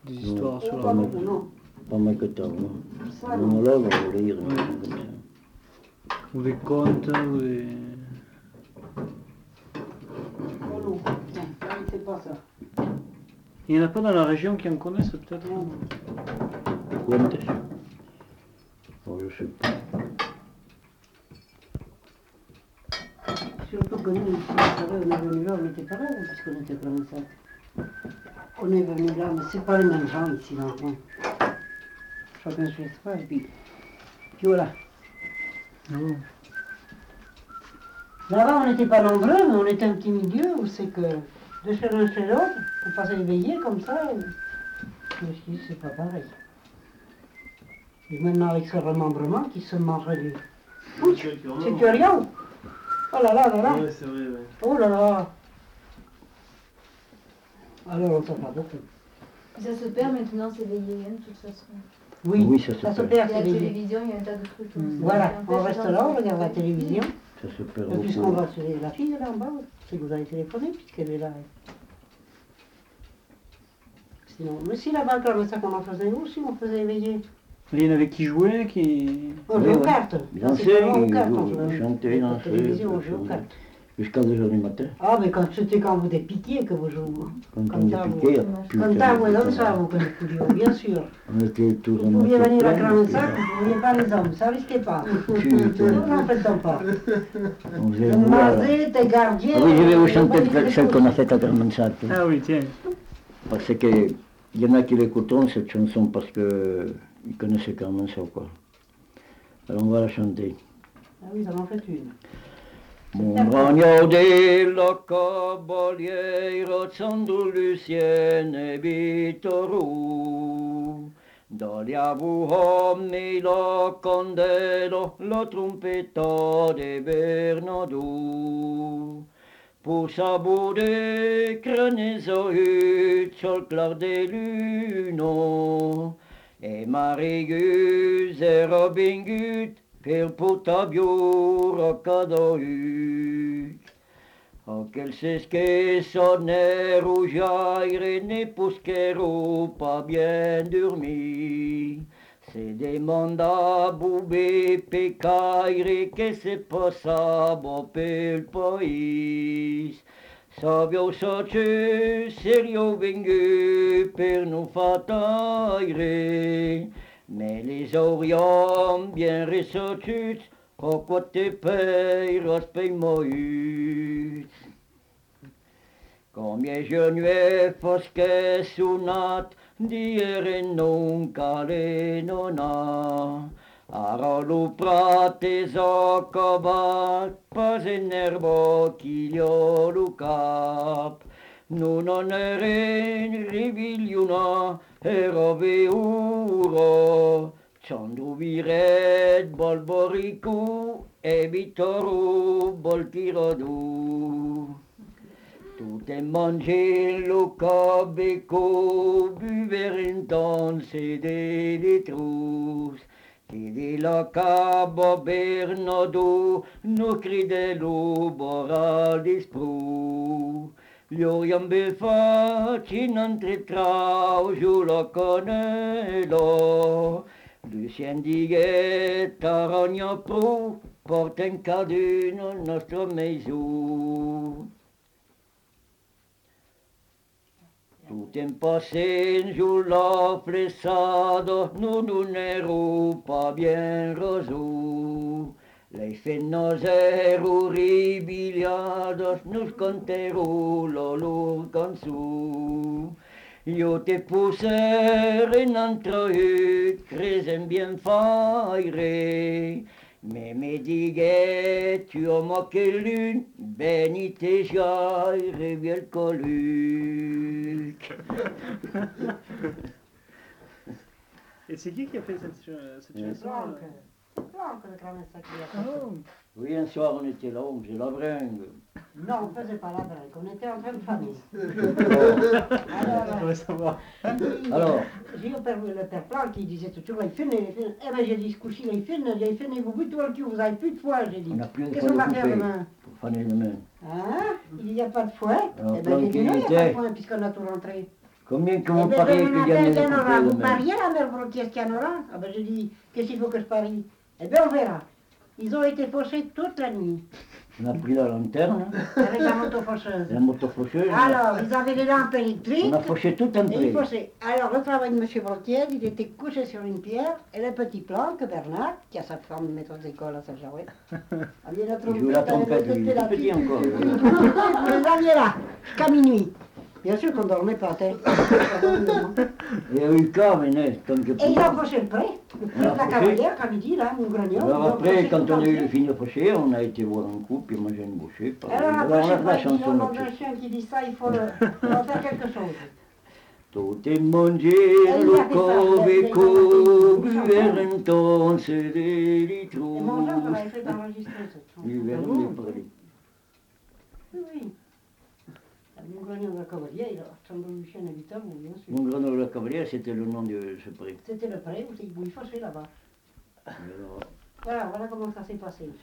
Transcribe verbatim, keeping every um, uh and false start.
Des histoires non, sur pas, la... non, non. Pas mal que tard, non. Ça, Non, non. là, on va lire, comme ça. Ou des contes, ou des... Oh non, tiens, là, il fait pas ça. Il n'y en a pas dans la région qui en connaissent peut-être? Non. Cuentes. Oh, je sais pas. Surtout que nous, ici, c'est vrai, on est venu là, on était pas là, parce qu'on était comme ça. On est venu là, mais c'est pas les mêmes gens ici dans le coin. Chacun chez soi, et puis, puis voilà. Non. Là-bas, on n'était pas nombreux, mais on était un petit milieu où c'est que de chez l'un chez l'autre, on passait éveillé comme ça. Et... Je me suis dit, c'est pas pareil. Et maintenant, avec ce remembrement qui se mangerait du. Ouch, c'est curieux. Oh là là là là. Ouais, c'est vrai, ouais. Oh là là. Alors, on s'en va beaucoup. Ça se perd maintenant, c'est veillé, hein, de toute façon. Oui, Oui, ça se ça se perd. perd, Il y a c'est la les- télévision, il y a un tas de trucs. comme ça. Voilà, C'est un on peu reste dans là, on le- regarde la télévision. Ça se perd Et puisqu'on beaucoup. va chez la fille là en bas, c'est que vous avez téléphoné, puisqu'elle est là. Sinon, mais si là-bas, comme ça qu'on en faisait nous aussi, on faisait éveiller. Il y en avait qui jouaient, qui... On Oui, jouait aux ouais. cartes. Bien Quand c'est sûr, pas loin, aux ils cartes, jouent, on jouait. ils chantaient, La dansaient, télévision, on ils jouait aux faisaient. cartes. Jusqu'à deux heures du matin. Ah, mais quand c'était quand vous dépiquiez que vous jouiez. Quand Comme on ça, est vous- piqué, Comme ça, vous comme ça, vous pouviez, bien sûr. On était tous Vous en pouviez moitié venir à plein, Cravensac, puis, vous ne pouviez pas les hommes, ça risquait pas. tu- Non, n'en faites pas. on faisait Le voir. mazé, tes gardiens. Ah oui, je vais vous chanter le peut-être celle qu'on a faite à Carmensat. Ah oui, tiens. Parce que il y en a qui l'écouteront cette chanson parce que ils connaissaient Carmensat, quoi. Alors on va la chanter. Ah oui, ça m'en fait une. Mon ragno della cavaliera Sandro Luciene Vittoru Doliavu hommi la candela la trompetta de Bernardo Pour sabouder creneso ut sol clar de luno E Marigus e Robin Gut per Potabio roccadout. Aquel sesque sonner rougeaire ne pusquero pas bien dormi. C'est des mandats boubé pecaire que se passabo pel país. Savio soce serio vengu per nous fataire. Mais les orients bien ressortus, pourquoi te payes paye-moi. Combien je nuais fosque sunat, dire non care nona. Aralo prates ocobat, pas en herbo chigliolo cap. Nu non eren rivigliuna, ero veuro, Ciandu viret bolboricu, e Vittoru boltirodu. Tout est mangé le cabeco, buver intense de les trous. Qui dit la cabo Bernardo, nous crie de l'eau, boral d'esprou. L'Orient Belfort, in entretrau, je la connais là. Lucien diguet, Taragna Pro, porte un cadune nostra maison. Tout est passé sur la flessade, nous nous n'érons pas bien roseaux. Les fenozero ribiliados nos conterò la lor cançó. Jo te poser en entrehut, cresen bien faire. Mais me diguet, tu as moqué l'une, benite jaire, viel coluc. Et c'est qui qui a fait cette, ch- cette chanson? Planque. euh Planque, le Cravensac qui a fait. Oh. Oui, un soir on était là, on faisait la bringue. Non, on ne faisait pas la brinque, on était en train de faner. Je Alors, voudrais savoir. Alors, j'ai eu le père, le père Planck qui disait toujours, il fait, il fait. Eh ben j'ai dit, ce coup-ci, il fait, il fait, vous buttez le cul, vous avez plus de foie, j'ai dit. on n'a plus de Qu'est-ce quoi qu'on va de faire couper demain? pour faner demain. Hein? Il n'y a pas de fouet? Alors, Eh ben j'ai dit, Planck, non, il il n'y a pas de était- foin, puisqu'on a tout rentré. Combien Eh comment ben, parier je que m'appelle gagne les Zanora, coupés vous demain? pariez la mère Brotier Canora? Ah ben j'ai dit, qu'est-ce qu'il faut que je parie? Eh bien on verra. Ils ont été fauchés toute la nuit, On a pris la lanterne, avec la moto-faucheuse. la moto-faucheuse. Alors, ils avaient les lampes électriques. On a fauché tout un Et il prix. fauchait. Alors, le travail de M. Brotier, il était couché sur une pierre, et le petit plan que Bernard, qui a sa femme maître d'école à Saint-Jarouet, a mis la Il joue la trompette, lui, il est tout petit encore. Vous les aviez là, jusqu'à minuit. Bien sûr qu'on ne dormait pas, t'es. Il y a eu le cas, mais n'est, comme que Et ils ont fauché le pré. On a La fauché. cavalière, comme il dit, là, mon grognon. Alors ils ont après, fauché quand tout on a eu entier. fini de faucher, on a été voir un coup, puis manger une bouchée. pareil. Alors Alors après, on je a sais fait pas, la il chanson y a là-dessus. un chien qui dit ça, il faut, le, il faut faire quelque chose. Tout est mangé, il le a fait ça, corps il a- et il a- corps, il a- buveur intense des Et litrons. mon Jean, on avait fait enregistrer cette chanson. L'hiver Ah n'est bon? pas allé. Oui, oui. Mon grognon de la cavalière, il a entendu le chien habitable, bien sûr. Mon Grenoble la Cavalière, c'était le nom de ce prix. C'était le pré où il fauchait là-bas. Alors, Voilà, voilà comment ça s'est passé.